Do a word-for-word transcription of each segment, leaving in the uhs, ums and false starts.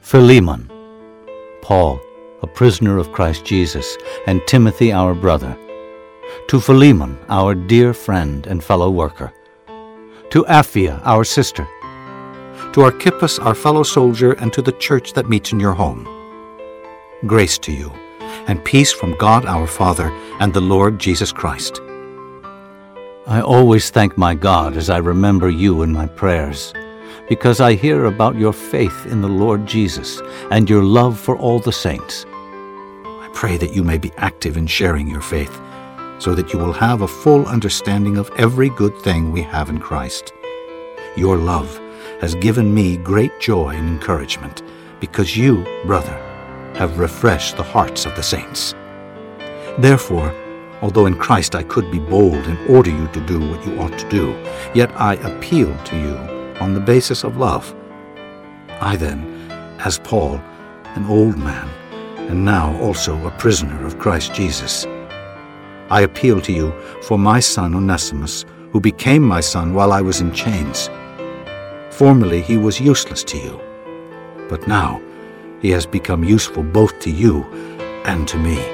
Philemon, Paul, a prisoner of Christ Jesus, and Timothy our brother, to Philemon, our dear friend and fellow worker, to Apphia, our sister, to Archippus, our fellow soldier, and to the church that meets in your home. Grace to you, and peace from God our Father and the Lord Jesus Christ. I always thank my God as I remember you in my prayers, because I hear about your faith in the Lord Jesus and your love for all the saints. I pray that you may be active in sharing your faith, so that you will have a full understanding of every good thing we have in Christ. Your love has given me great joy and encouragement, because you, brother, have refreshed the hearts of the saints. Therefore, although in Christ I could be bold and order you to do what you ought to do, yet I appeal to you on the basis of love. I then, as Paul, an old man, and now also a prisoner of Christ Jesus, I appeal to you for my son Onesimus, who became my son while I was in chains. Formerly he was useless to you, but now he has become useful both to you and to me.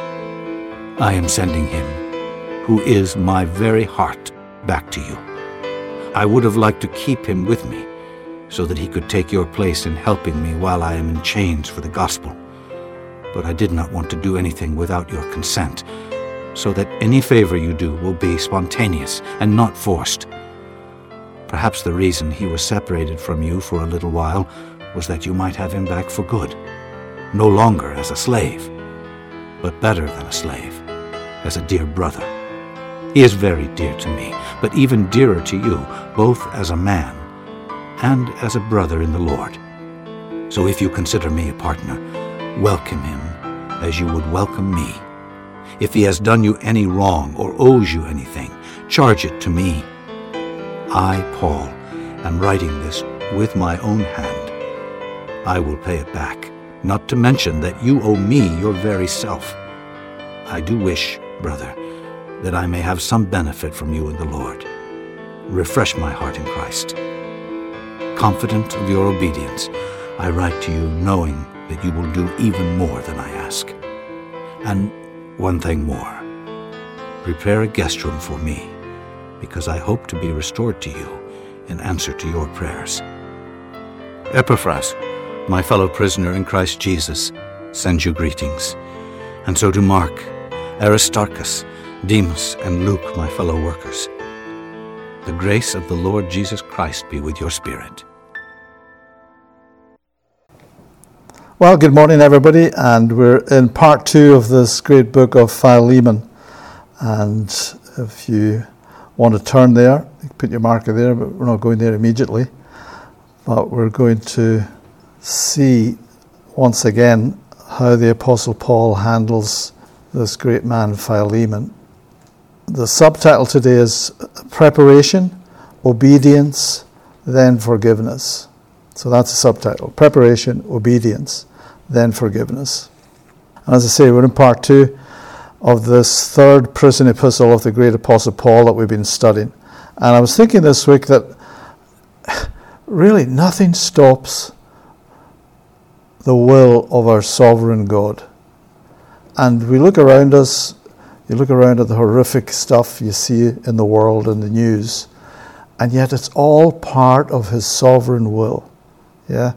I am sending him, who is my very heart, back to you. I would have liked to keep him with me, so that he could take your place in helping me while I am in chains for the gospel. But I did not want to do anything without your consent, so that any favor you do will be spontaneous and not forced. Perhaps the reason he was separated from you for a little while was that you might have him back for good, no longer as a slave, but better than a slave, as a dear brother. He is very dear to me, but even dearer to you, both as a man and as a brother in the Lord. So if you consider me a partner, welcome him as you would welcome me. If he has done you any wrong or owes you anything, charge it to me. I, Paul, am writing this with my own hand. I will pay it back, not to mention that you owe me your very self. I do wish, brother, that I may have some benefit from you in the Lord. Refresh my heart in Christ. Confident of your obedience, I write to you knowing that you will do even more than I ask. And one thing more. Prepare a guest room for me, because I hope to be restored to you in answer to your prayers. Epaphras, my fellow prisoner in Christ Jesus, sends you greetings, and so do Mark, Aristarchus, Demas, and Luke, my fellow workers. The grace of the Lord Jesus Christ be with your spirit. Well, good morning, everybody, and we're in part two of this great book of Philemon. And if you want to turn there, you can put your marker there, but we're not going there immediately. But we're going to see once again how the Apostle Paul handles this great man Philemon. The subtitle today is Preparation, Obedience, Then Forgiveness. So that's the subtitle. Preparation, Obedience, Then Forgiveness. And as I say, we're in part two of this third prison epistle of the great Apostle Paul that we've been studying. And I was thinking this week that really nothing stops the will of our sovereign God. And we look around us, you look around at the horrific stuff you see in the world and the news, and yet it's all part of his sovereign will. Yeah?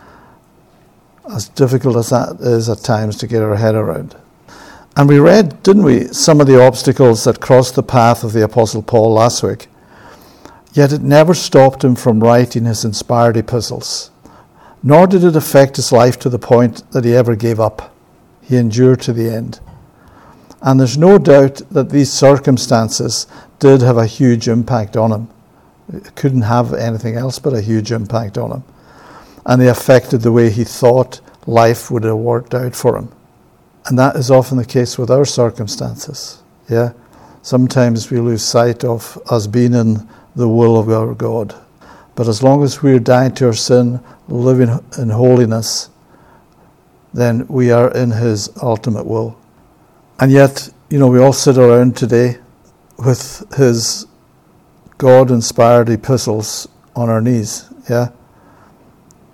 As difficult as that is at times to get our head around. And we read, didn't we, some of the obstacles that crossed the path of the Apostle Paul last week. Yet it never stopped him from writing his inspired epistles, nor did it affect his life to the point that he ever gave up. He endured to the end. And there's no doubt that these circumstances did have a huge impact on him. It couldn't have anything else but a huge impact on him. And they affected the way he thought life would have worked out for him. And that is often the case with our circumstances. Yeah, sometimes we lose sight of us being in the will of our God. But as long as we're dying to our sin, living in holiness, then we are in his ultimate will. And yet, you know, we all sit around today with his God-inspired epistles on our knees, yeah?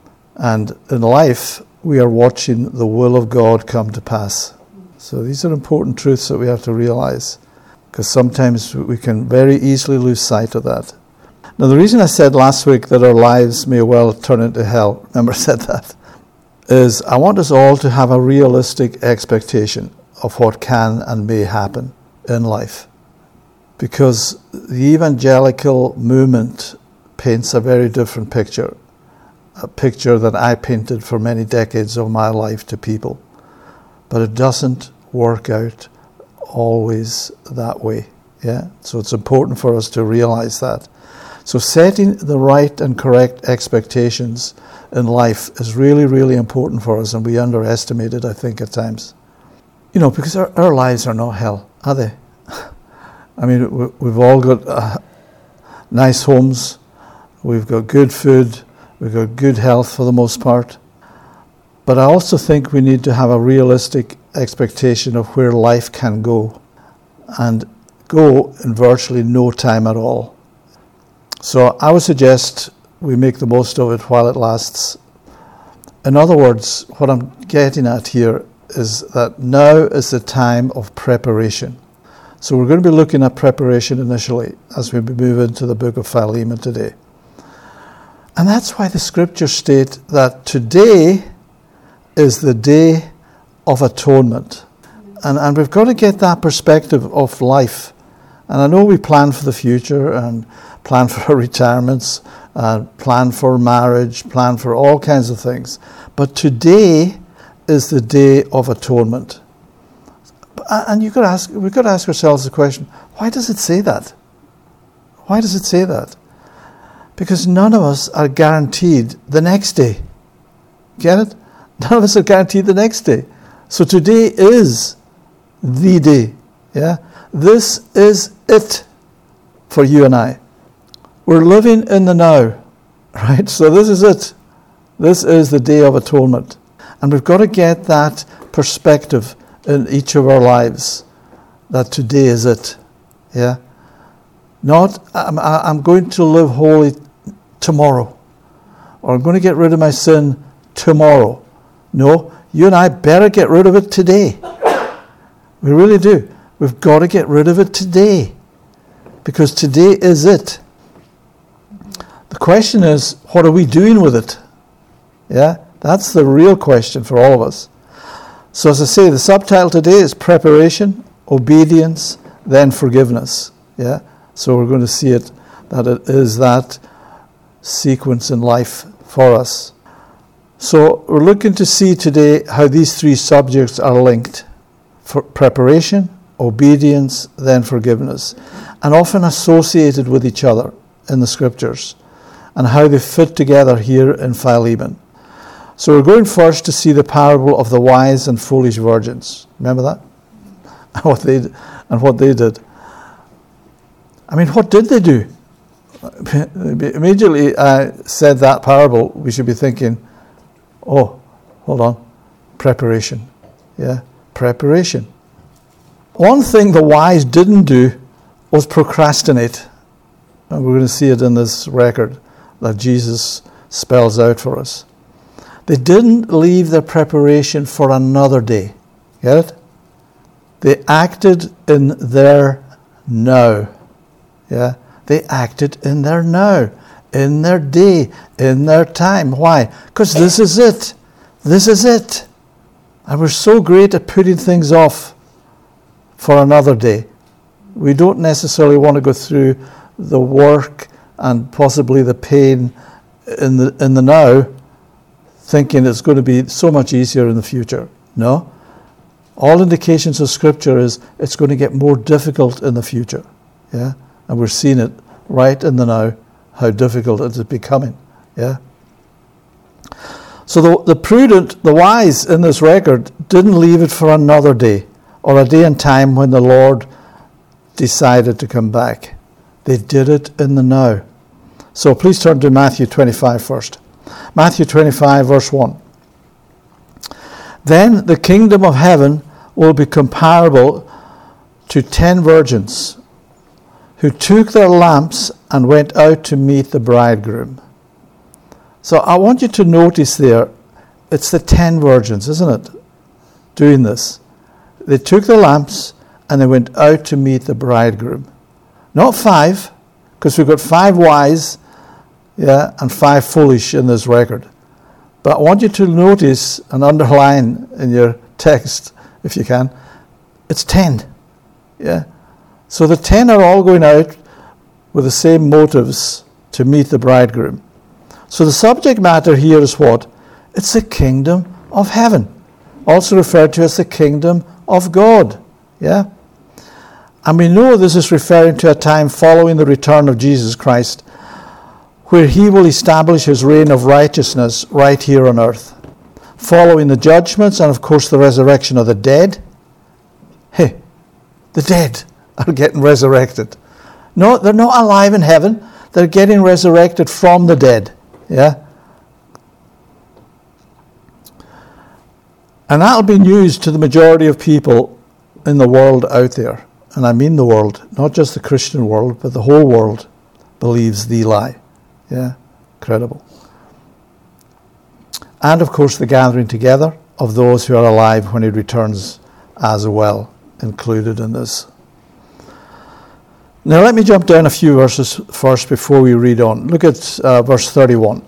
And in life, we are watching the will of God come to pass. So these are important truths that we have to realize, because sometimes we can very easily lose sight of that. Now, the reason I said last week that our lives may well turn into hell, remember I said that, is I want us all to have a realistic expectation of what can and may happen in life. Because the evangelical movement paints a very different picture, a picture that I painted for many decades of my life to people. But it doesn't work out always that way. Yeah. So it's important for us to realize that. So setting the right and correct expectations in life is really, really important for us, and we underestimate it, I think, at times. You know, because our, our lives are not hell, are they? I mean, we, we've all got uh, nice homes, we've got good food, we've got good health for the most part. But I also think we need to have a realistic expectation of where life can go, and go in virtually no time at all. So I would suggest we make the most of it while it lasts. In other words, what I'm getting at here is that now is the time of preparation. So we're going to be looking at preparation initially as we move into the book of Philemon today. And that's why the scriptures state that today is the day of atonement. And, and we've got to get that perspective of life. And I know we plan for the future and plan for our retirements, uh, plan for marriage, plan for all kinds of things. But today is the day of atonement. And you could ask, we could ask ourselves the question, why does it say that? Why does it say that? Because none of us are guaranteed the next day. Get it? None of us are guaranteed the next day. So today is the day. Yeah? This is it for you and I. We're living in the now, right? So this is it. This is the day of atonement. And we've got to get that perspective in each of our lives, that today is it. Yeah? Not, I'm, I'm going to live holy tomorrow, or I'm going to get rid of my sin tomorrow. No, you and I better get rid of it today. We really do. We've got to get rid of it today, because today is it. The question is, what are we doing with it? Yeah, that's the real question for all of us. So as I say, the subtitle today is preparation, obedience, then forgiveness. Yeah, so we're going to see it, that it is that sequence in life for us. So we're looking to see today how these three subjects are linked. For preparation, obedience, then forgiveness, and often associated with each other in the scriptures, and how they fit together here in Philemon. So we're going first to see the parable of the wise and foolish virgins. Remember that? And what they and what they did. I mean, what did they do? Immediately I said that parable, we should be thinking, oh, hold on, preparation. Yeah, preparation. One thing the wise didn't do was procrastinate. And we're going to see it in this record that Jesus spells out for us. They didn't leave their preparation for another day. Get it? They acted in their now. Yeah? They acted in their now, in their day, in their time. Why? Because this is it. This is it. And we're so great at putting things off for another day. We don't necessarily want to go through the work and possibly the pain in the in the now, thinking it's going to be so much easier in the future. No. All indications of Scripture is it's going to get more difficult in the future. Yeah? And we're seeing it right in the now, how difficult it is becoming. Yeah? So the, the prudent, the wise in this record didn't leave it for another day, or a day and time when the Lord decided to come back. They did it in the now. So please turn to Matthew twenty-five first. Matthew twenty-five, verse one. Then the kingdom of heaven will be comparable to ten virgins who took their lamps and went out to meet the bridegroom. So I want you to notice there, it's the ten virgins, isn't it, doing this. They took the lamps and they went out to meet the bridegroom. Not five, because we've got five wise, yeah, and five foolish in this record. But I want you to notice and underline in your text, if you can, it's ten. Yeah. So the ten are all going out with the same motives to meet the bridegroom. So the subject matter here is what? It's the kingdom of heaven, also referred to as the kingdom of God. Yeah. And we know this is referring to a time following the return of Jesus Christ, where he will establish his reign of righteousness right here on earth, following the judgments and, of course, the resurrection of the dead. Hey, the dead are getting resurrected. No, they're not alive in heaven. They're getting resurrected from the dead. Yeah? And that'll be news to the majority of people in the world out there. And I mean the world, not just the Christian world, but the whole world believes the lie. Yeah, incredible. And of course the gathering together of those who are alive when he returns as well, included in this. Now let me jump down a few verses first before we read on. Look at uh, verse thirty-one.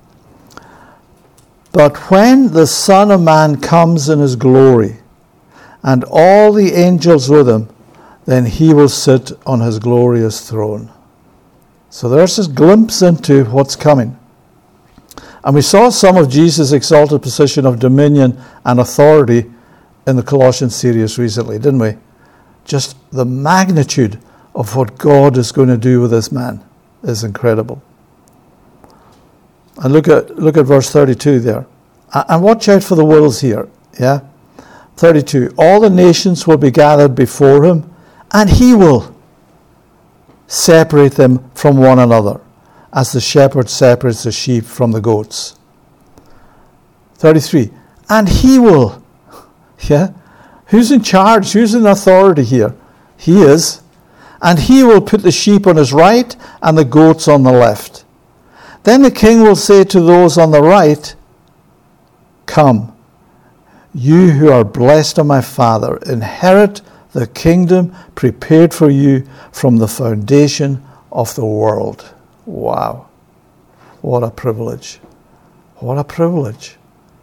But when the Son of Man comes in his glory, and all the angels with him, then he will sit on his glorious throne. So there's this glimpse into what's coming. And we saw some of Jesus' exalted position of dominion and authority in the Colossians series recently, didn't we? Just the magnitude of what God is going to do with this man is incredible. And look at look at verse thirty-two there. And watch out for the wills here. Yeah? thirty-two. All the nations will be gathered before him, and he will separate them from one another, as the shepherd separates the sheep from the goats. thirty-three. And he will. Yeah? Who's in charge? Who's in authority here? He is. And he will put the sheep on his right and the goats on the left. Then the king will say to those on the right, Come, you who are blessed of my Father, inherit the kingdom prepared for you from the foundation of the world. Wow. What a privilege. What a privilege.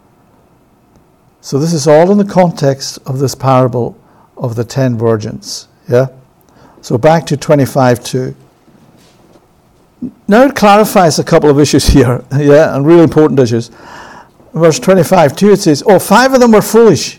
So this is all in the context of this parable of the ten virgins. Yeah? So back to twenty-five two. Now it clarifies a couple of issues here, yeah, and really important issues. Verse twenty-five two, it says, Oh, five of them were foolish,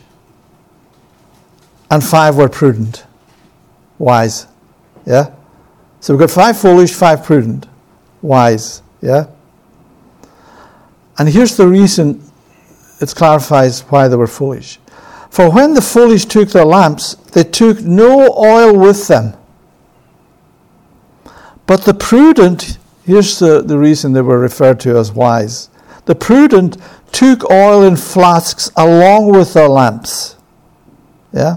and five were prudent, wise. Yeah? So we've got five foolish, five prudent, wise. Yeah? And here's the reason it clarifies why they were foolish. For when the foolish took their lamps, they took no oil with them. But the prudent, here's the, the reason they were referred to as wise. The prudent took oil in flasks along with their lamps. Yeah?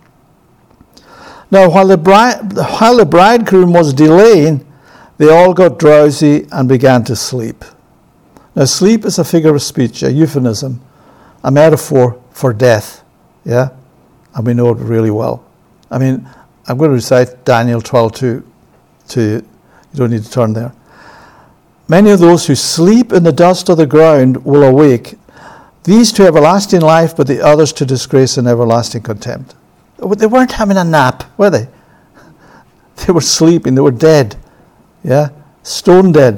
Now, while the, bride, while the bridegroom was delaying, they all got drowsy and began to sleep. Now, sleep is a figure of speech, a euphemism, a metaphor for death. Yeah? And we know it really well. I mean, I'm going to recite Daniel twelve two to you. You don't need to turn there. Many of those who sleep in the dust of the ground will awake, these to everlasting life, but the others to disgrace and everlasting contempt. They weren't having a nap, were they? They were sleeping. They were dead. Yeah? Stone dead.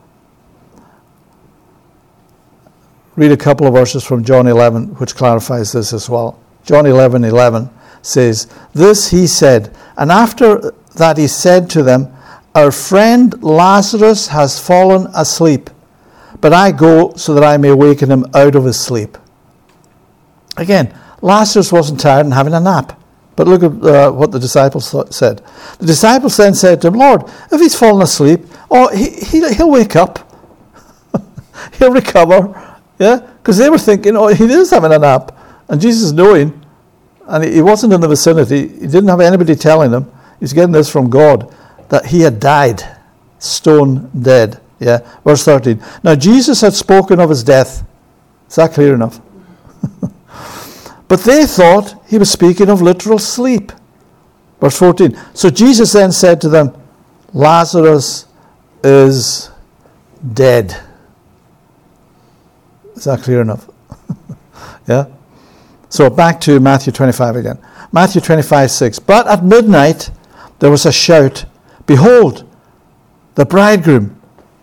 Read a couple of verses from John eleven, which clarifies this as well. John eleven eleven says, This he said, and after that he said to them, Our friend Lazarus has fallen asleep, but I go so that I may waken him out of his sleep. Again, Lazarus wasn't tired and having a nap. But look at uh, what the disciples th- said. The disciples then said to him, Lord, if he's fallen asleep, oh, he, he, he'll wake up. He'll recover. Yeah? Because they were thinking, oh, he is having a nap. And Jesus knowing, and he wasn't in the vicinity, he didn't have anybody telling him, he's getting this from God, that he had died, stone dead. Yeah, verse thirteen. Now Jesus had spoken of his death. Is that clear enough? But they thought he was speaking of literal sleep. Verse fourteen. So Jesus then said to them, Lazarus is dead. Is that clear enough? Yeah? So back to Matthew twenty-five again. Matthew twenty-five, six. But at midnight there was a shout, Behold, the bridegroom,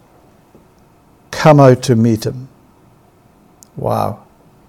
come out to meet him. Wow.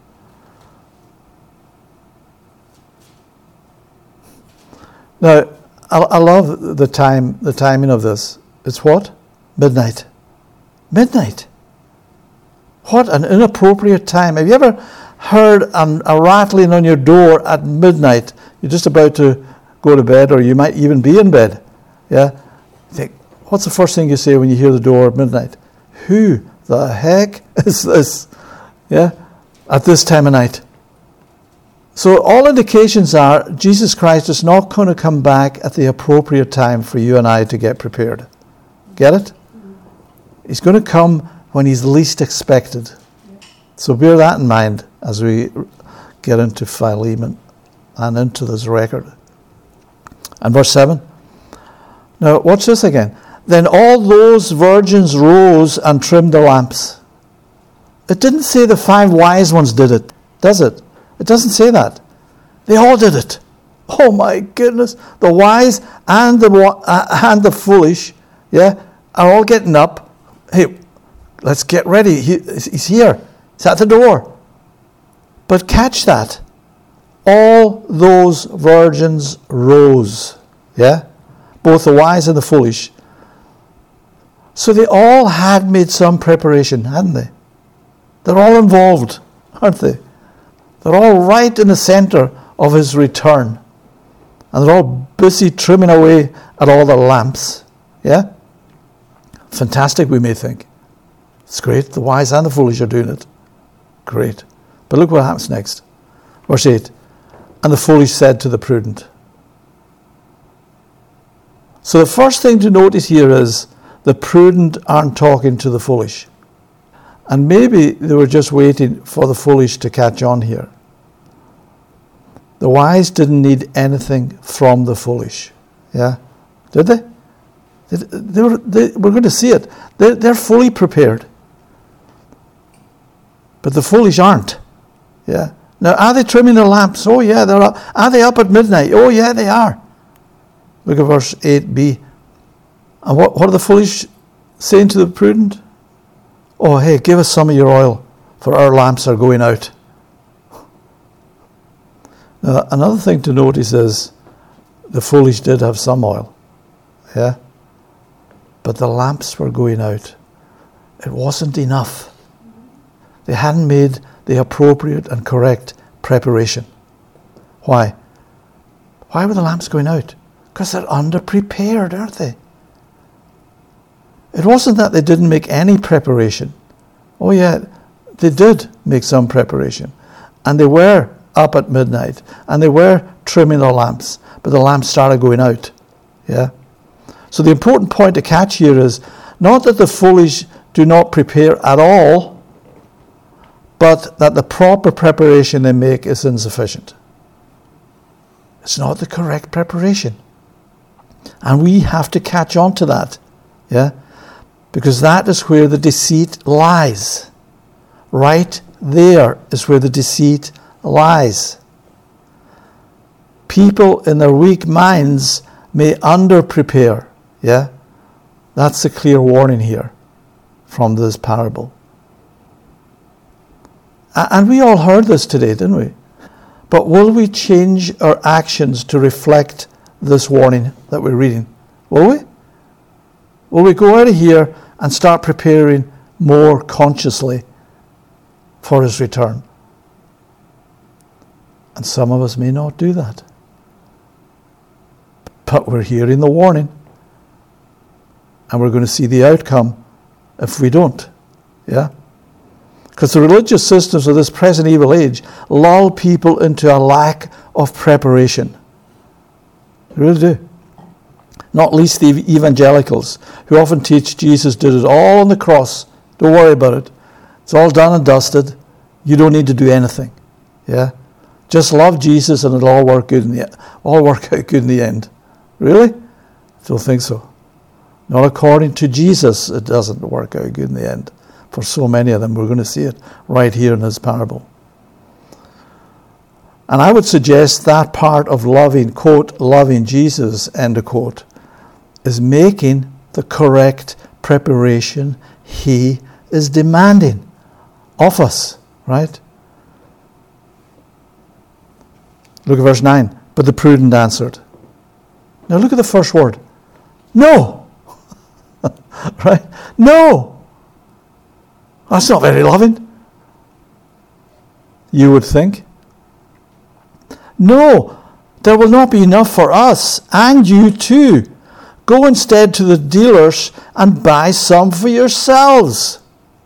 Now, I, I love the time, the timing of this. It's what? Midnight. Midnight. What an inappropriate time. Have you ever heard a, a rattling on your door at midnight? You're just about to go to bed, or you might even be in bed. Yeah? You think, what's the first thing you say when you hear the door at midnight? Who the heck is this? Yeah? At this time of night. So all indications are Jesus Christ is not going to come back at the appropriate time for you and I to get prepared. Get it? He's going to come when he's least expected. So bear that in mind as we get into Philemon and into this record. And verse seven. Now watch this again. Then all those virgins rose and trimmed the lamps. It didn't say the five wise ones did it, does it? It doesn't say that. They all did it. Oh my goodness. The wise and the uh, and the foolish, yeah, are all getting up. Hey, let's get ready. He, he's here. He's at the door. But catch that. All those virgins rose. Yeah? Both the wise and the foolish. So they all had made some preparation, hadn't they? They're all involved, aren't they? They're all right in the center of his return. And they're all busy trimming away at all the lamps. Yeah? Fantastic, we may think. It's great. The wise and the foolish are doing it. Great. But look what happens next. Verse eight. And the foolish said to the prudent. So the first thing to notice here is the prudent aren't talking to the foolish. And maybe they were just waiting for the foolish to catch on here. The wise didn't need anything from the foolish. Yeah? Did they? They, they, were, they we're going to see it. They're, they're fully prepared. But the foolish aren't. Yeah? Now, are they trimming their lamps? Oh, yeah, they're up. Are they up at midnight? Oh, yeah, they are. Look at verse eight b. And what, what are the foolish saying to the prudent? Oh, hey, give us some of your oil, for our lamps are going out. Now, another thing to notice is the foolish did have some oil. Yeah? But the lamps were going out. It wasn't enough. They hadn't made the appropriate and correct preparation. Why? Why were the lamps going out? Because they're underprepared, aren't they? It wasn't that they didn't make any preparation. Oh yeah, they did make some preparation. And they were up at midnight. And they were trimming their lamps. But the lamps started going out. Yeah? So the important point to catch here is not that the foolish do not prepare at all, but that the proper preparation they make is insufficient. It's not the correct preparation. And we have to catch on to that. Yeah? Because that is where the deceit lies. Right there is where the deceit lies. People in their weak minds may under-prepare. Yeah? That's a clear warning here from this parable. And we all heard this today, didn't we? But will we change our actions to reflect this warning that we're reading? Will we? Will we go out of here and start preparing more consciously for his return? And some of us may not do that. But we're hearing the warning. And we're going to see the outcome if we don't. Yeah? Because the religious systems of this present evil age lull people into a lack of preparation. They really do. not least the evangelicals, who often teach Jesus did it all on the cross. Don't worry about it. It's all done and dusted. You don't need to do anything. Yeah? Just love Jesus and it'll all work good in the all work out good in the end. Really? Don't think so. Not according to Jesus, it doesn't work out good in the end. For so many of them, we're going to see it right here in this parable. And I would suggest that part of loving, quote, loving Jesus, end of quote, is making the correct preparation he is demanding of us, right? Look at verse nine. But the prudent answered. Now look at the first word. No. Right? No. That's not very loving. You would think. No, there will not be enough for us and you too. Go instead to the dealers and buy some for yourselves.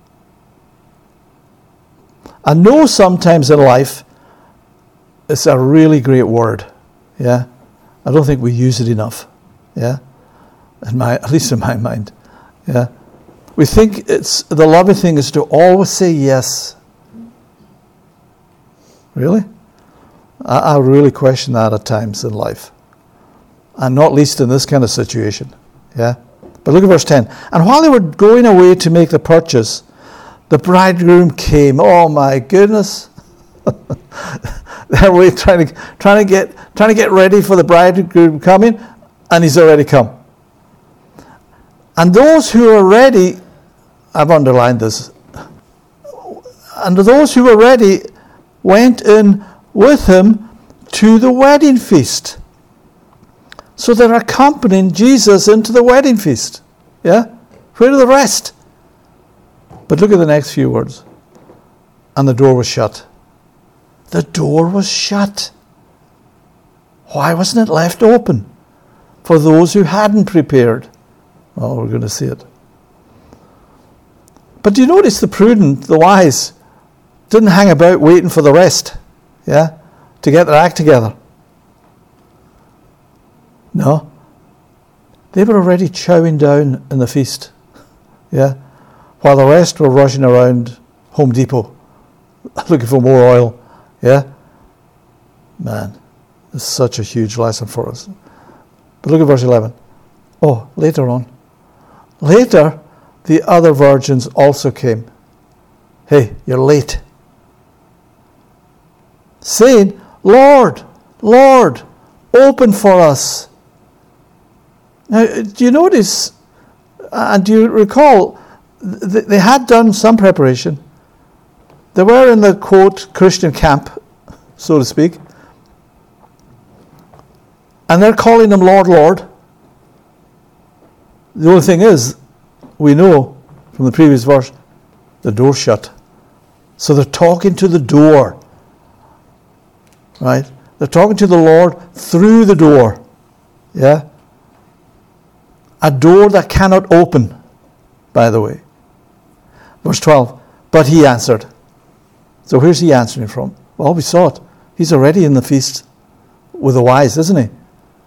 I know sometimes in life it's a really great word. Yeah. I don't think we use it enough. Yeah. In my, at least in my mind. Yeah. We think it's the loving thing is to always say yes. Really? I, I really question that at times in life. And not least in this kind of situation. Yeah. But look at verse ten. And while they were going away to make the purchase, the bridegroom came. Oh my goodness. They're away trying to trying to get trying to get ready for the bridegroom coming, and he's already come. And those who are ready, I've underlined this. And those who were ready went in with him to the wedding feast. So they're accompanying Jesus into the wedding feast. Yeah? Where are the rest? But look at the next few words. And the door was shut. The door was shut. Why wasn't it left open? For those who hadn't prepared. Oh, we're going to see it. But do you notice the prudent, the wise, didn't hang about waiting for the rest, yeah, to get their act together? No. They were already chowing down in the feast, yeah, while the rest were rushing around Home Depot looking for more oil, yeah. Man, it's such a huge lesson for us. But look at verse eleven. Oh, later on. Later, the other virgins also came. Hey, you're late. Saying, Lord, Lord, open for us. Now, do you notice, and do you recall, they had done some preparation. They were in the, quote, Christian camp, so to speak. And they're calling him Lord, Lord. The only thing is, we know from the previous verse, the door's shut. So they're talking to the door. Right? They're talking to the Lord through the door. Yeah? A door that cannot open, by the way. Verse twelve. But he answered. So where's he answering from? Well, we saw it. He's already in the feast with the wise, isn't he?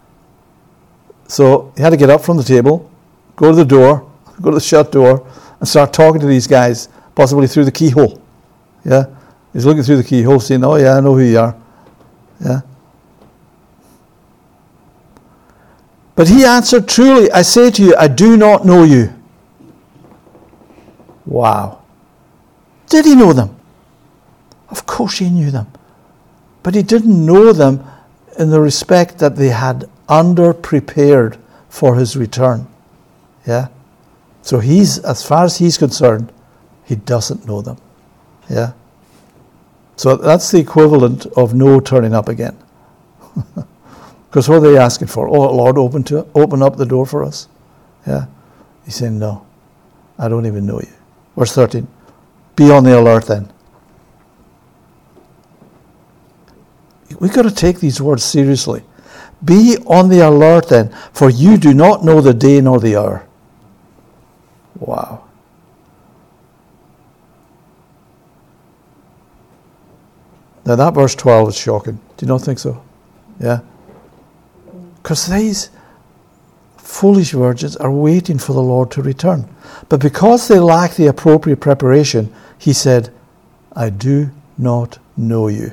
So he had to get up from the table, go to the door, go to the shut door, and start talking to these guys, possibly through the keyhole. Yeah? He's looking through the keyhole, saying, oh yeah, I know who you are. Yeah? But he answered, truly, I say to you, I do not know you. Wow. Did he know them? Of course he knew them. But he didn't know them in the respect that they had under-prepared for his return. Yeah? So he's, as far as he's concerned, he doesn't know them. Yeah? So that's the equivalent of no turning up again. Because what are they asking for? Oh, Lord, open to open up the door for us. Yeah? He's saying, no, I don't even know you. Verse thirteen. Be on the alert then. We've got to take these words seriously. Be on the alert then, for you do not know the day nor the hour. Wow. Now that verse twelve is shocking. Do you not think so? Yeah? Because these foolish virgins are waiting for the Lord to return. But because they lack the appropriate preparation, he said, I do not know you.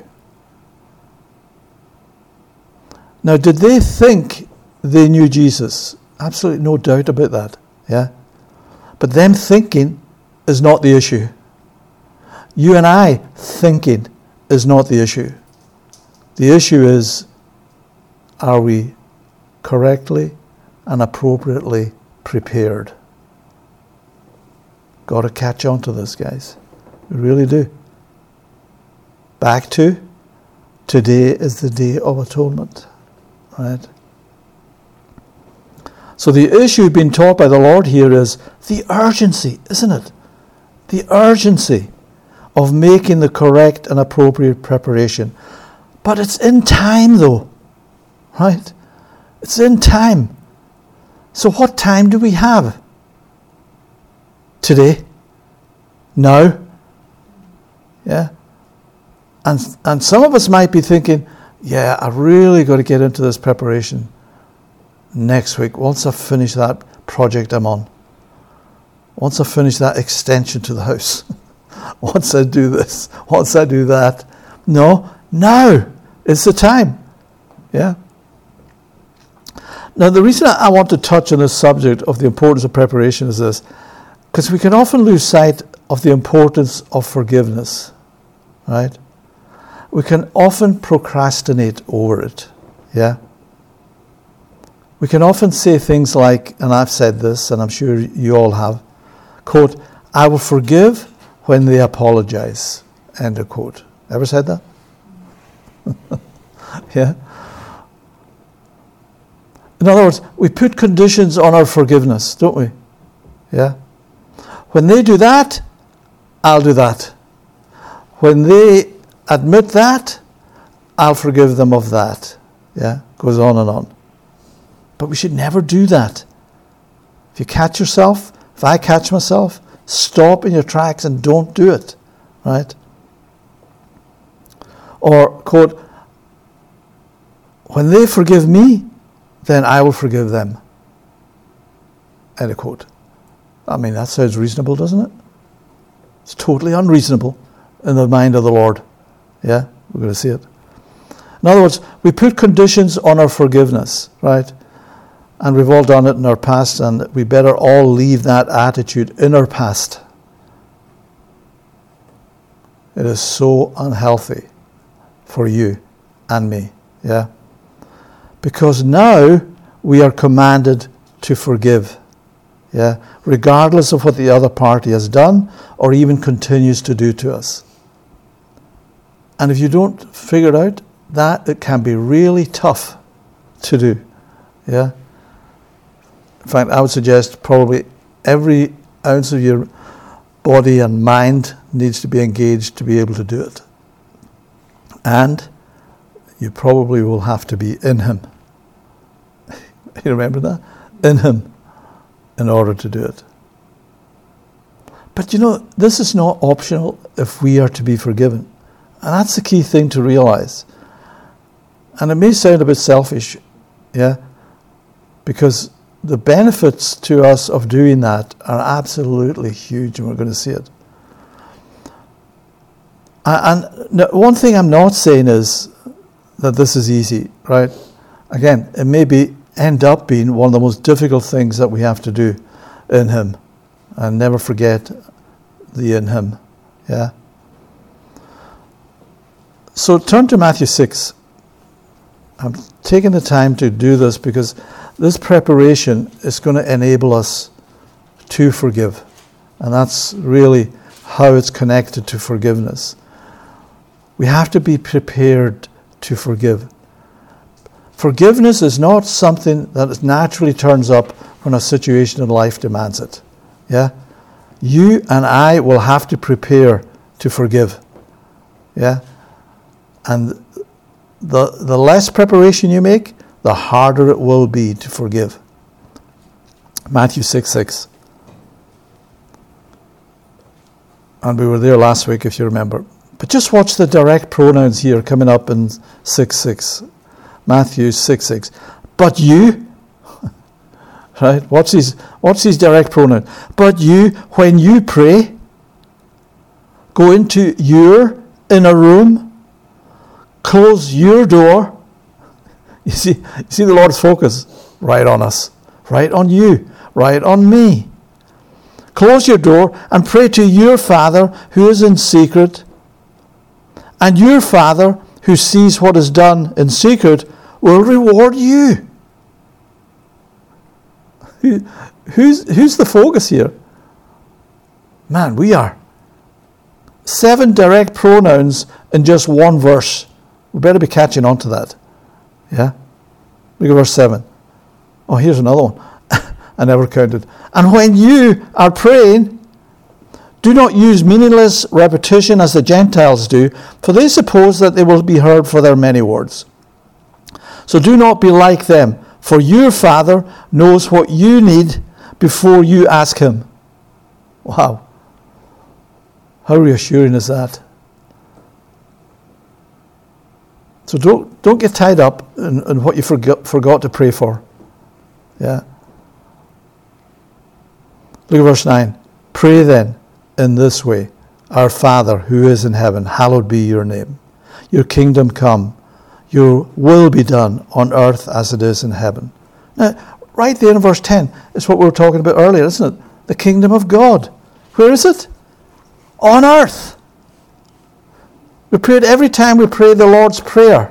Now, did they think they knew Jesus? Absolutely no doubt about that. Yeah. But them thinking is not the issue. You and I thinking is not the issue. The issue is, are we correctly and appropriately prepared? Got to catch on to this, guys. We really do. Back to, today is the Day of Atonement. Right? So the issue being taught by the Lord here is the urgency, isn't it? The urgency of making the correct and appropriate preparation. But it's in time, though. Right? It's in time. So what time do we have? Today? Now? Yeah? And, and some of us might be thinking, yeah, I've really got to get into this preparation next week, once I finish that project I'm on. Once I finish that extension to the house. Once I do this. Once I do that. No, now is the time. Yeah. Now, the reason I want to touch on this subject of the importance of preparation is this, because we can often lose sight of the importance of forgiveness. Right? We can often procrastinate over it. Yeah. We can often say things like, and I've said this, and I'm sure you all have, quote, I will forgive when they apologize, end of quote. Ever said that? Yeah. In other words, we put conditions on our forgiveness, don't we? Yeah. When they do that, I'll do that. When they admit that, I'll forgive them of that. Yeah. Goes on and on. But we should never do that. If you catch yourself, if I catch myself, stop in your tracks and don't do it. Right? Or, quote, when they forgive me, then I will forgive them. End of quote. I mean, that sounds reasonable, doesn't it? It's totally unreasonable in the mind of the Lord. Yeah? We're going to see it. In other words, we put conditions on our forgiveness, right? And we've all done it in our past, and we better all leave that attitude in our past. It is so unhealthy for you and me, yeah? Because now we are commanded to forgive, yeah? Regardless of what the other party has done or even continues to do to us. And if you don't figure it out, that it can be really tough to do, yeah? In fact, I would suggest probably every ounce of your body and mind needs to be engaged to be able to do it. And you probably will have to be in Him. You remember that? In Him, in order to do it. But you know, this is not optional if we are to be forgiven. And that's the key thing to realize. And it may sound a bit selfish, yeah, because the benefits to us of doing that are absolutely huge, and we're going to see it. And one thing I'm not saying is that this is easy, right? Again, it may be end up being one of the most difficult things that we have to do in Him. And never forget the in Him, yeah? So turn to Matthew six. I'm taking the time to do this because this preparation is going to enable us to forgive. And that's really how it's connected to forgiveness. We have to be prepared to forgive. Forgiveness is not something that naturally turns up when a situation in life demands it. Yeah? You and I will have to prepare to forgive. Yeah? And the the less preparation you make, the harder it will be to forgive. Matthew six six. And we were there last week, if you remember. But just watch the direct pronouns here coming up in six six. Matthew six six. But you, Right? What's his, what's his direct pronoun? But you, when you pray, go into your inner room, close your door. You see, you see the Lord's focus right on us, right on you, right on me. Close your door and pray to your Father who is in secret, and your Father who sees what is done in secret will reward you. Who, who's, who's the focus here? Man, we are. Seven direct pronouns in just one verse. We better be catching on to that. Yeah? Look at verse seven. Oh, here's another one. I never counted. And when you are praying, do not use meaningless repetition as the Gentiles do, for they suppose that they will be heard for their many words. So do not be like them, for your Father knows what you need before you ask him. Wow. How reassuring is that? So don't don't get tied up in, in what you forgot, forgot to pray for. Yeah. Look at verse nine. Pray then in this way. Our Father who is in heaven, hallowed be your name. Your kingdom come. Your will be done on earth as it is in heaven. Now, right there in verse ten is what we were talking about earlier, isn't it? The kingdom of God. Where is it? On earth. We pray it every time we pray the Lord's Prayer.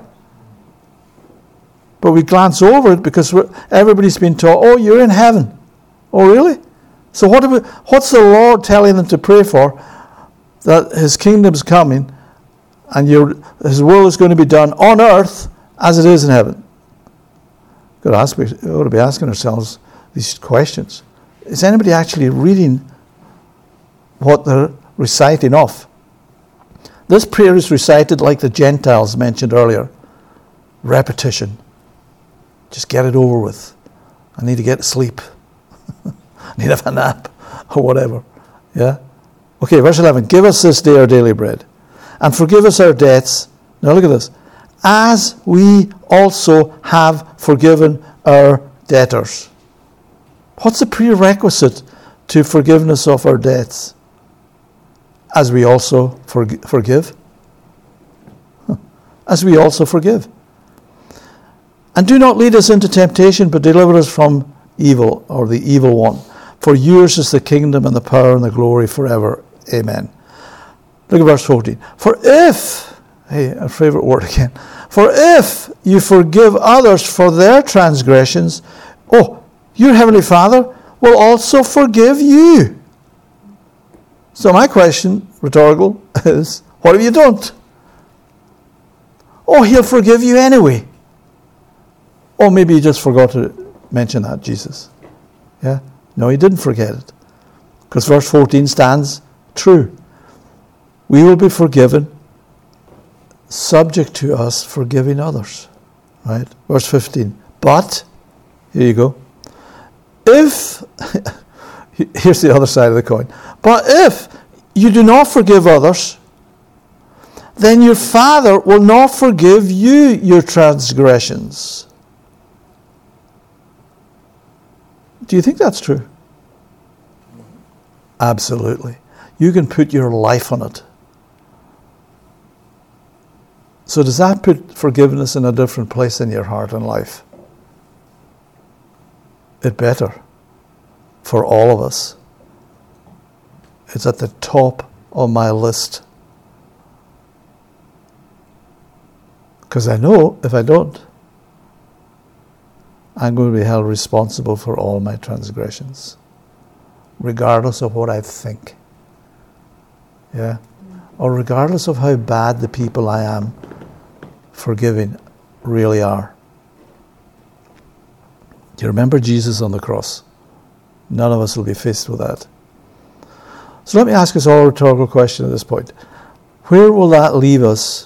But we glance over it because everybody's been taught, oh, you're in heaven. Oh, really? So what we, what's the Lord telling them to pray for? That his kingdom's coming and your, his will is going to be done on earth as it is in heaven. We've got to ask, we ought to be asking ourselves these questions. Is anybody actually reading what they're reciting off? This prayer is recited like the Gentiles mentioned earlier. Repetition. Just get it over with. I need to get to sleep. I need to have a nap or whatever. Yeah? Okay, verse eleven. Give us this day our daily bread, and forgive us our debts. Now look at this. As we also have forgiven our debtors. What's the prerequisite to forgiveness of our debts? As we also forg- forgive. Huh. As we also forgive. And do not lead us into temptation, but deliver us from evil, or the evil one. For yours is the kingdom and the power and the glory forever. Amen. Look at verse fourteen. For if, hey, our favorite word again. For if you forgive others for their transgressions, oh, your heavenly Father will also forgive you. So my question, rhetorical, is, what if you don't? Oh, he'll forgive you anyway. Or maybe you just forgot to mention that, Jesus. Yeah? No, he didn't forget it. Because verse fourteen stands true. We will be forgiven, subject to us forgiving others. Right? Verse fifteen. But, here you go. If, here's the other side of the coin. But if you do not forgive others, then your Father will not forgive you your transgressions. Do you think that's true? Absolutely. You can put your life on it. So does that put forgiveness in a different place in your heart and life? It better. For all of us. It's at the top of my list. Because I know if I don't, I'm going to be held responsible for all my transgressions, regardless of what I think. Yeah? Or regardless of how bad the people I am forgiving really are. Do you remember Jesus on the cross? None of us will be faced with that. So let me ask us all a rhetorical question at this point. Where will that leave us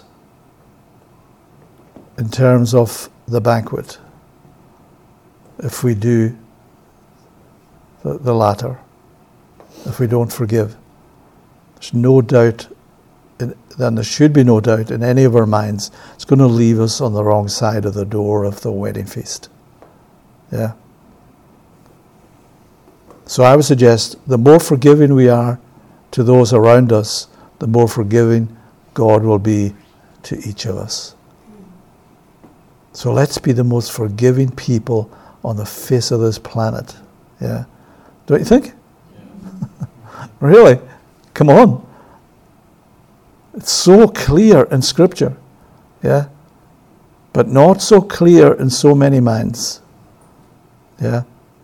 in terms of the banquet? If we do the, the latter, if we don't forgive, there's no doubt, in, then there should be no doubt in any of our minds, it's going to leave us on the wrong side of the door of the wedding feast. Yeah. So I would suggest the more forgiving we are to those around us, the more forgiving God will be to each of us. So let's be the most forgiving people on the face of this planet. Yeah. Don't you think? Yeah. Really? Come on. It's so clear in Scripture. Yeah. But not so clear in so many minds. Yeah.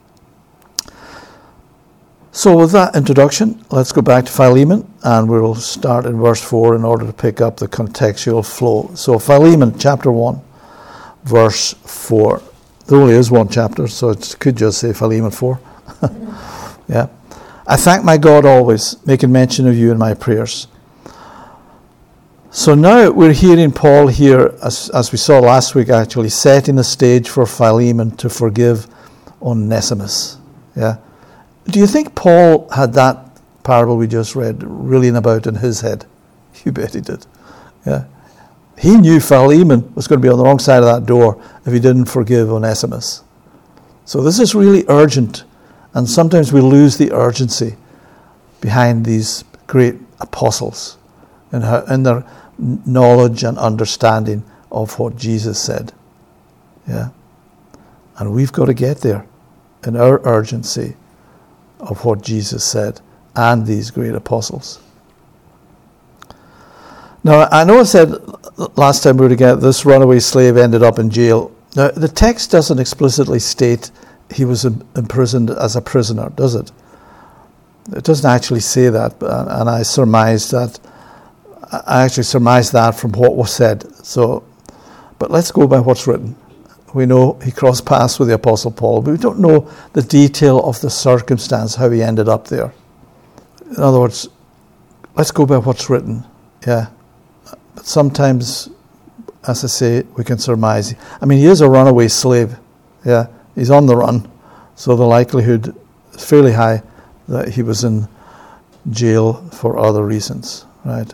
So with that introduction, let's go back to Philemon, and we'll start in verse four in order to pick up the contextual flow. So Philemon chapter one, verse four. There only is one chapter, so it could just say Philemon four. Yeah. I thank my God always, making mention of you in my prayers. So now we're hearing Paul here, as, as we saw last week actually, setting the stage for Philemon to forgive Onesimus. Yeah. Do you think Paul had that parable we just read reeling about in his head? You bet he did. Yeah. He knew Philemon was going to be on the wrong side of that door if he didn't forgive Onesimus. So this is really urgent, and sometimes we lose the urgency behind these great apostles and in their knowledge and understanding of what Jesus said. Yeah. And we've got to get there in our urgency of what Jesus said and these great apostles. Now, I know I said last time we were together, this runaway slave ended up in jail. Now, the text doesn't explicitly state he was imprisoned as a prisoner, does it? It doesn't actually say that, and I surmised that. I actually surmised that from what was said. So, but let's go by what's written. We know he crossed paths with the Apostle Paul, but we don't know the detail of the circumstance, how he ended up there. In other words, let's go by what's written. Yeah. But sometimes, as I say, we can surmise. I mean, he is a runaway slave. Yeah. He's on the run. So the likelihood is fairly high that he was in jail for other reasons. Right.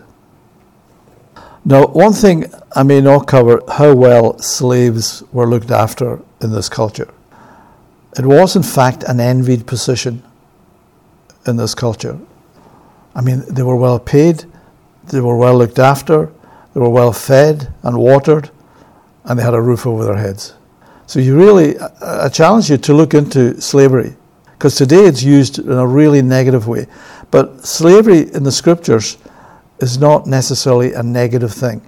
Now, one thing I may not cover, how well slaves were looked after in this culture. It was, in fact, an envied position in this culture. I mean, they were well paid, they were well looked after, they were well fed and watered, and they had a roof over their heads. So you really, I challenge you to look into slavery, because today it's used in a really negative way. But slavery in the Scriptures is not necessarily a negative thing.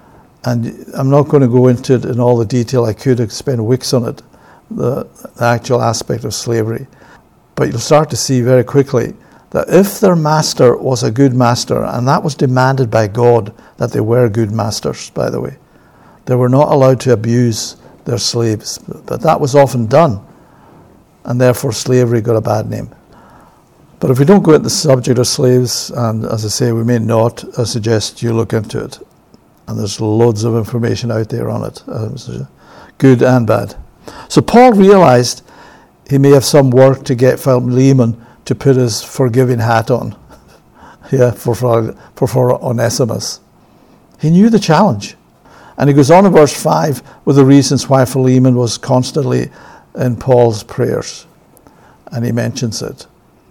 And I'm not going to go into it in all the detail. I could spend weeks on it, the, the actual aspect of slavery. But you'll start to see very quickly that if their master was a good master, and that was demanded by God, that they were good masters, by the way. They were not allowed to abuse their slaves, but that was often done, and therefore slavery got a bad name. But if we don't go into the subject of slaves, and as I say, we may not, I suggest you look into it. And there's loads of information out there on it, um, good and bad. So Paul realized he may have some work to get Philemon to put his forgiving hat on, yeah, for, for, for Onesimus. He knew the challenge. And he goes on in verse five with the reasons why Philemon was constantly in Paul's prayers. And he mentions it.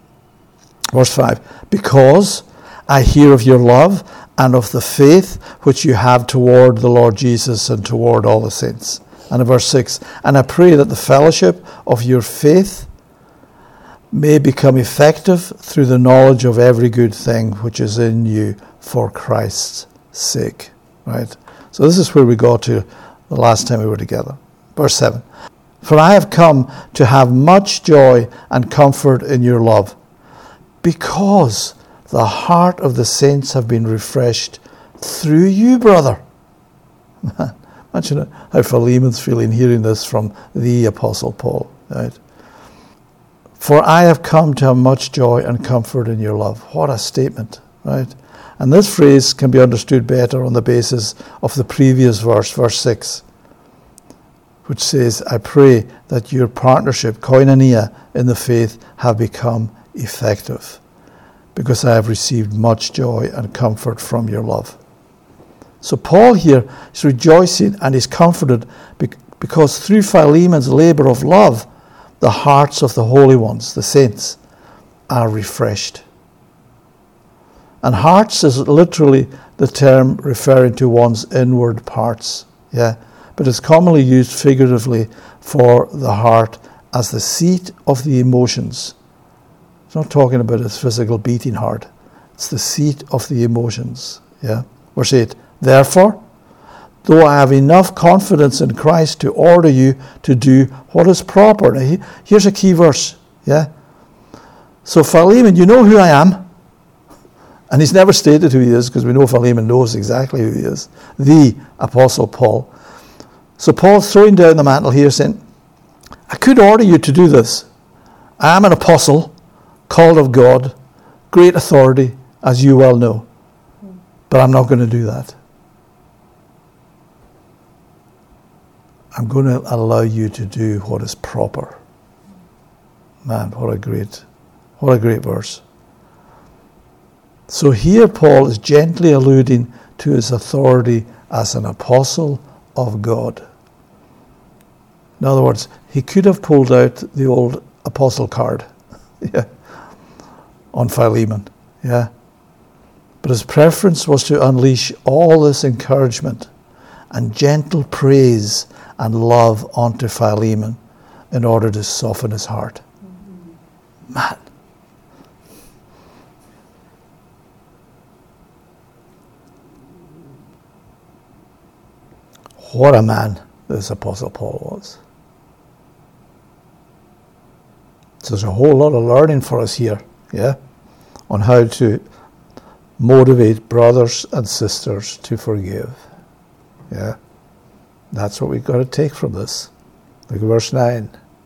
Verse five, because I hear of your love and of the faith which you have toward the Lord Jesus and toward all the saints. And in verse six, and I pray that the fellowship of your faith may become effective through the knowledge of every good thing which is in you for Christ's sake. Right? So this is where we got to the last time we were together. Verse seven, for I have come to have much joy and comfort in your love, because the heart of the saints have been refreshed through you, brother. Imagine how Philemon's feeling hearing this from the Apostle Paul. Right? For I have come to have much joy and comfort in your love. What a statement, right? And this phrase can be understood better on the basis of the previous verse, verse six, which says, I pray that your partnership, koinonia, in the faith have become effective, because I have received much joy and comfort from your love. So Paul here is rejoicing and is comforted because through Philemon's labor of love, the hearts of the holy ones, the saints, are refreshed. And hearts is literally the term referring to one's inward parts. Yeah, but it's commonly used figuratively for the heart as the seat of the emotions. It's not talking about its physical beating heart. It's the seat of the emotions. Yeah. Verse eight. Therefore, though I have enough confidence in Christ to order you to do what is proper. Now, he, here's a key verse. Yeah. So Philemon, you know who I am. And he's never stated who he is, because we know Philemon knows exactly who he is. The Apostle Paul. So Paul's throwing down the mantle here, saying, I could order you to do this. I am an apostle, called of God, great authority, as you well know. But I'm not going to do that. I'm going to allow you to do what is proper. Man, what a great, what a great verse. So here Paul is gently alluding to his authority as an apostle of God. In other words, he could have pulled out the old apostle card, yeah, on Philemon, yeah. But his preference was to unleash all this encouragement and gentle praise and love onto Philemon in order to soften his heart. Mm-hmm. Man. What a man this Apostle Paul was. So there's a whole lot of learning for us here, yeah, on how to motivate brothers and sisters to forgive. Yeah, that's what we've got to take from this. Look at verse nine.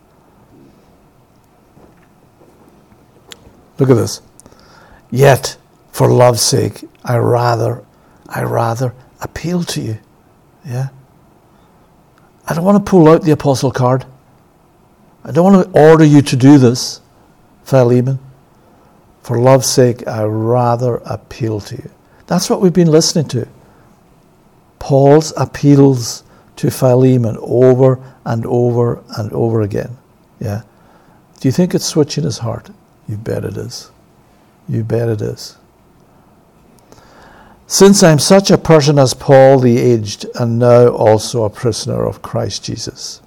Look at this. Yet, for love's sake, I rather, I rather appeal to you. Yeah. I don't want to pull out the apostle card. I don't want to order you to do this, Philemon. For love's sake, I rather appeal to you. That's what we've been listening to. Paul's appeals to Philemon over and over and over again. Yeah. Do you think it's switching his heart? You bet it is. You bet it is. Since I'm such a person as Paul the aged, and now also a prisoner of Christ Jesus.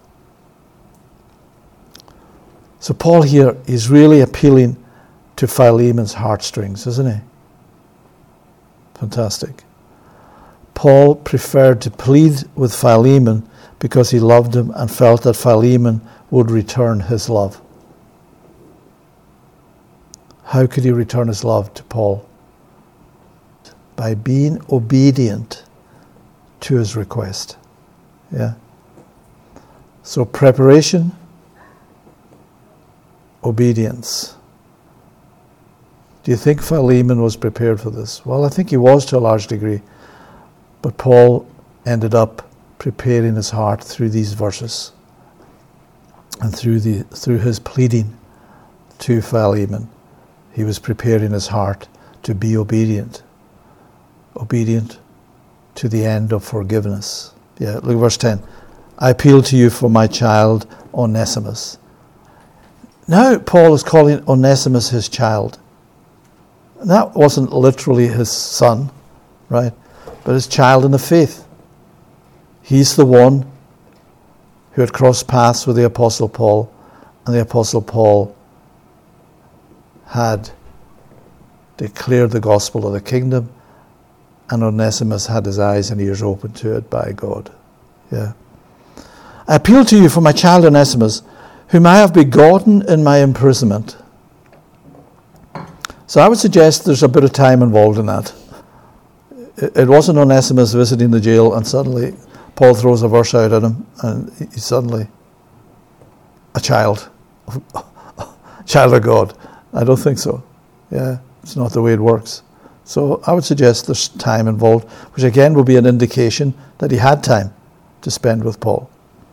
So Paul here is really appealing to Philemon's heartstrings, isn't he? Fantastic. Paul preferred to plead with Philemon because he loved him and felt that Philemon would return his love. How could he return his love to Paul? By being obedient to his request. Yeah. So preparation, obedience. Do you think Philemon was prepared for this? Well, I think he was to a large degree. But Paul ended up preparing his heart through these verses and through the through his pleading to Philemon. He was preparing his heart to be obedient. Obedient to the end of forgiveness. Yeah, look at verse ten. I appeal to you for my child Onesimus. Now Paul is calling Onesimus his child. And that wasn't literally his son, right? But his child in the faith. He's the one who had crossed paths with the Apostle Paul, and the Apostle Paul had declared the gospel of the kingdom, and Onesimus had his eyes and ears open to it by God. Yeah. I appeal to you for my child Onesimus, whom I have begotten in my imprisonment. So I would suggest there's a bit of time involved in that. It wasn't Onesimus visiting the jail and suddenly Paul throws a verse out at him and he's suddenly a child, child of God. I don't think so. Yeah, it's not the way it works. So I would suggest there's time involved, which again will be an indication that he had time to spend with Paul.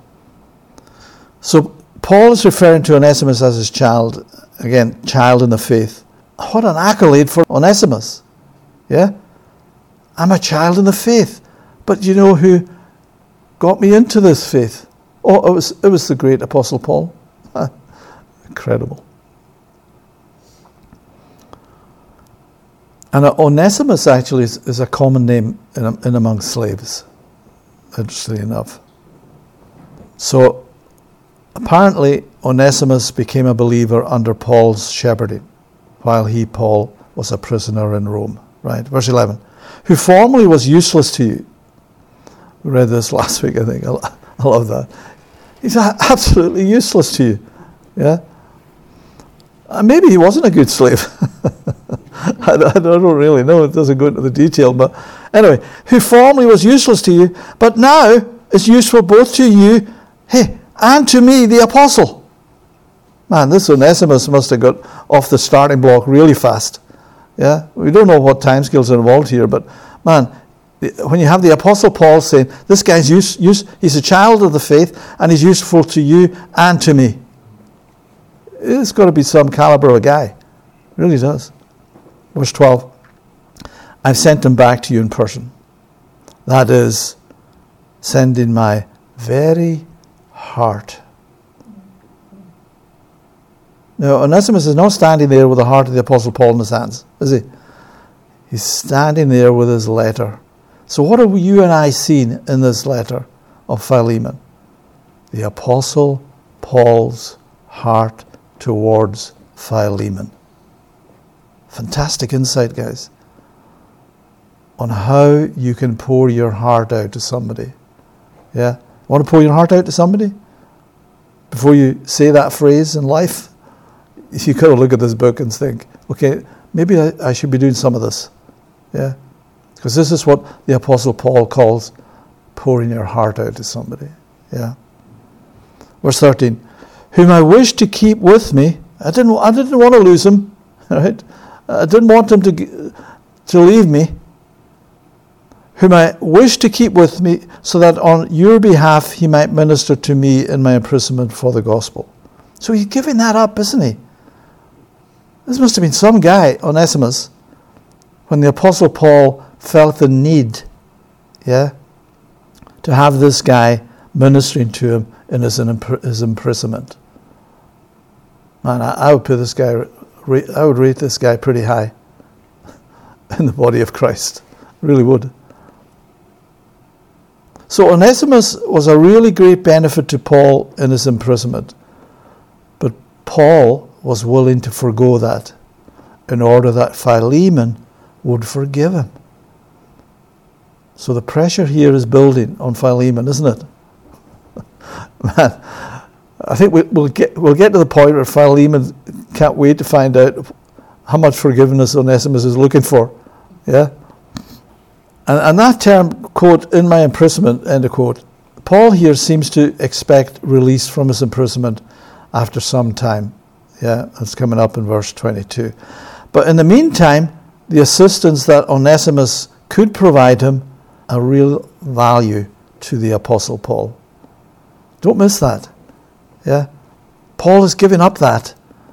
So Paul is referring to Onesimus as his child, again, child in the faith. What an accolade for Onesimus. Yeah? I'm a child in the faith. But you know who got me into this faith? Oh, it was, it was the great Apostle Paul. Incredible. And Onesimus actually is, is a common name in, in among slaves, interestingly enough. So apparently Onesimus became a believer under Paul's shepherding, while he, Paul, was a prisoner in Rome. Right, verse eleven. Who formerly was useless to you. We read this last week, I think. I, I love that. He's absolutely useless to you. Yeah? And maybe he wasn't a good slave. I, I don't really know. It doesn't go into the detail. But anyway, who formerly was useless to you, but now is useful both to you, hey, and to me, the apostle. Man, this Onesimus must have got off the starting block really fast. Yeah, we don't know what time scales are involved here, but man, when you have the Apostle Paul saying, this guy's use, use, he's a child of the faith, and he's useful to you and to me. It's got to be some caliber of a guy. It really does. Verse twelve. I've sent him back to you in person. That is, sending my very heart. Now, Onesimus is not standing there with the heart of the Apostle Paul in his hands, is he? He's standing there with his letter. So what have you and I seen in this letter of Philemon? The Apostle Paul's heart towards Philemon. Fantastic insight, guys, on how you can pour your heart out to somebody. Yeah? Want to pour your heart out to somebody? Before you say that phrase in life, you got to look at this book and think, okay, maybe I, I should be doing some of this. Yeah? Because this is what the Apostle Paul calls pouring your heart out to somebody. Yeah? Verse thirteen. Whom I wish to keep with me. I didn't I didn't want to lose him. Right? I didn't want him to, to leave me. Whom I wish to keep with me, so that on your behalf he might minister to me in my imprisonment for the gospel. So he's giving that up, isn't he? This must have been some guy, Onesimus, when the Apostle Paul felt the need, yeah, to have this guy ministering to him in his, his imprisonment. Man, I, I would put this guy, I would rate this guy pretty high in the body of Christ. Really would. So Onesimus was a really great benefit to Paul in his imprisonment. But Paul was willing to forgo that in order that Philemon would forgive him. So the pressure here is building on Philemon, isn't it? Man, I think we, we'll get we'll get to the point where Philemon can't wait to find out how much forgiveness Onesimus is looking for. Yeah? And, and that term, quote, in my imprisonment, end of quote, Paul here seems to expect release from his imprisonment after some time. Yeah, that's coming up in verse twenty-two. But in the meantime, the assistance that Onesimus could provide him a real value to the Apostle Paul. Don't miss that. Yeah, Paul is giving up that.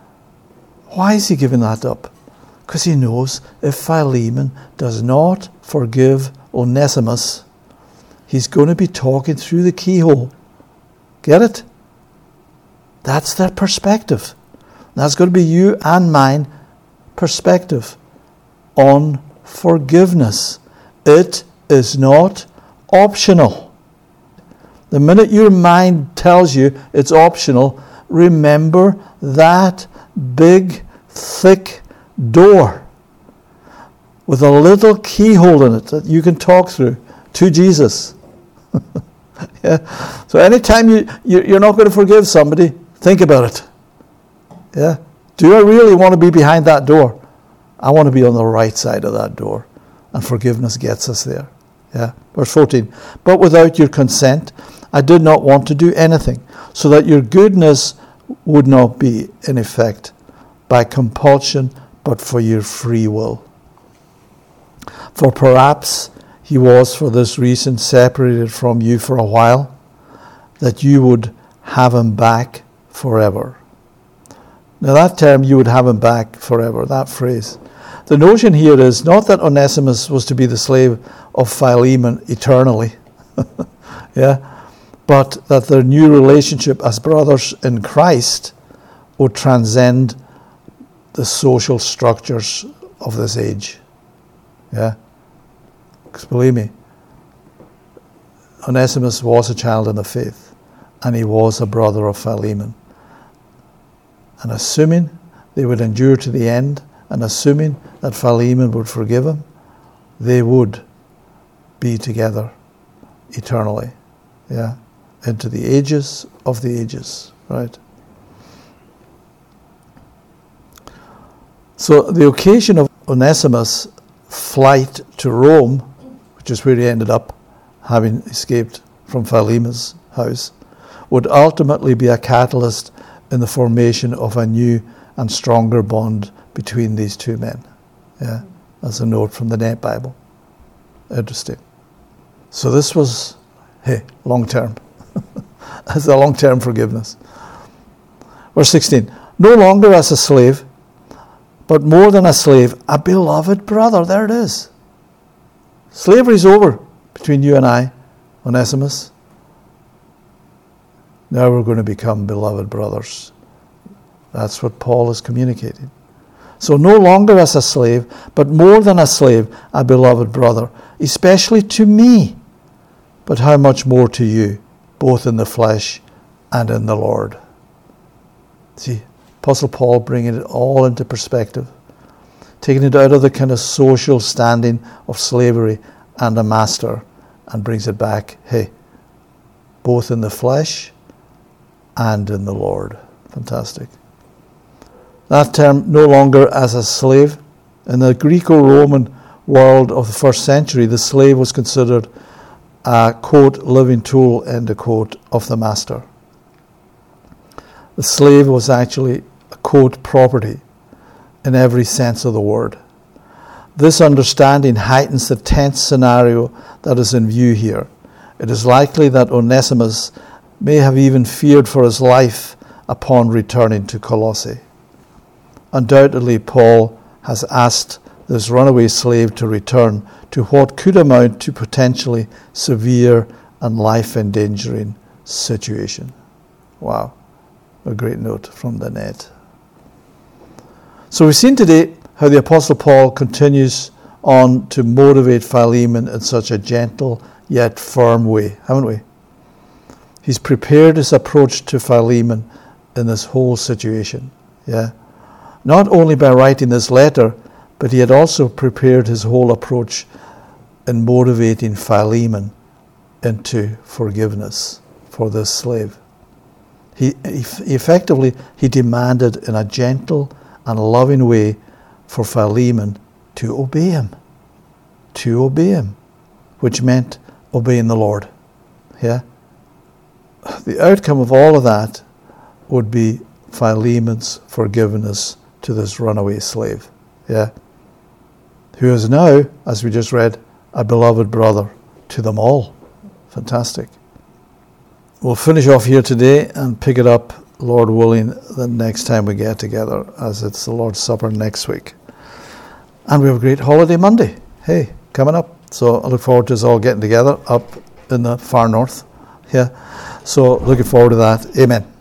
Why is he giving that up? Because he knows if Philemon does not forgive Onesimus, he's going to be talking through the keyhole. Get it? That's their perspective. That's going to be you and mine perspective on forgiveness. It is not optional. The minute your mind tells you it's optional, remember that big, thick door with a little keyhole in it that you can talk through to Jesus. Yeah. So anytime you, you're not going to forgive somebody, think about it. Yeah. Do I really want to be behind that door? I want to be on the right side of that door. And forgiveness gets us there. Yeah. Verse fourteen. But without your consent, I did not want to do anything, so that your goodness would not be in effect by compulsion, but for your free will. For perhaps he was for this reason separated from you for a while, that you would have him back forever. Now that term, you would have him back forever, that phrase. The notion here is not that Onesimus was to be the slave of Philemon eternally, yeah, but that their new relationship as brothers in Christ would transcend the social structures of this age. Yeah? Because believe me, Onesimus was a child in the faith, and he was a brother of Philemon. And assuming they would endure to the end, and assuming that Philemon would forgive him, they would be together eternally. Yeah? Into the ages of the ages. Right? So the occasion of Onesimus' flight to Rome, which is where he ended up, having escaped from Philemon's house, would ultimately be a catalyst in the formation of a new and stronger bond between these two men. Yeah, as a note from the Net Bible. Interesting. So this was, hey, long term. As a long term forgiveness. Verse sixteen. No longer as a slave, but more than a slave, a beloved brother. There it is. Slavery's over between you and I, Onesimus. Now we're going to become beloved brothers. That's what Paul is communicating. So no longer as a slave, but more than a slave, a beloved brother, especially to me, but how much more to you, both in the flesh and in the Lord. See, Apostle Paul bringing it all into perspective, taking it out of the kind of social standing of slavery and a master, and brings it back, hey, both in the flesh and in the Lord. Fantastic. That term, no longer as a slave, in the Greco-Roman world of the first century, the slave was considered a, quote, living tool, end of quote, of the master. The slave was actually a, quote, property in every sense of the word. This understanding heightens the tense scenario that is in view here. It is likely that Onesimus may have even feared for his life upon returning to Colossae. Undoubtedly, Paul has asked this runaway slave to return to what could amount to potentially severe and life-endangering situation. Wow, a great note from the net. So we've seen today how the Apostle Paul continues on to motivate Philemon in such a gentle yet firm way, haven't we? He's prepared his approach to Philemon in this whole situation, yeah? Not only by writing this letter, but he had also prepared his whole approach in motivating Philemon into forgiveness for this slave. He, he effectively, he demanded in a gentle and loving way for Philemon to obey him. To obey him, which meant obeying the Lord. Yeah? The outcome of all of that would be Philemon's forgiveness to this runaway slave. Yeah? Who is now, as we just read, a beloved brother to them all. Fantastic. We'll finish off here today and pick it up, Lord willing, the next time we get together, as it's the Lord's Supper next week. And we have a great holiday Monday. Hey, coming up. So I look forward to us all getting together up in the far north. Yeah. So looking forward to that. Amen.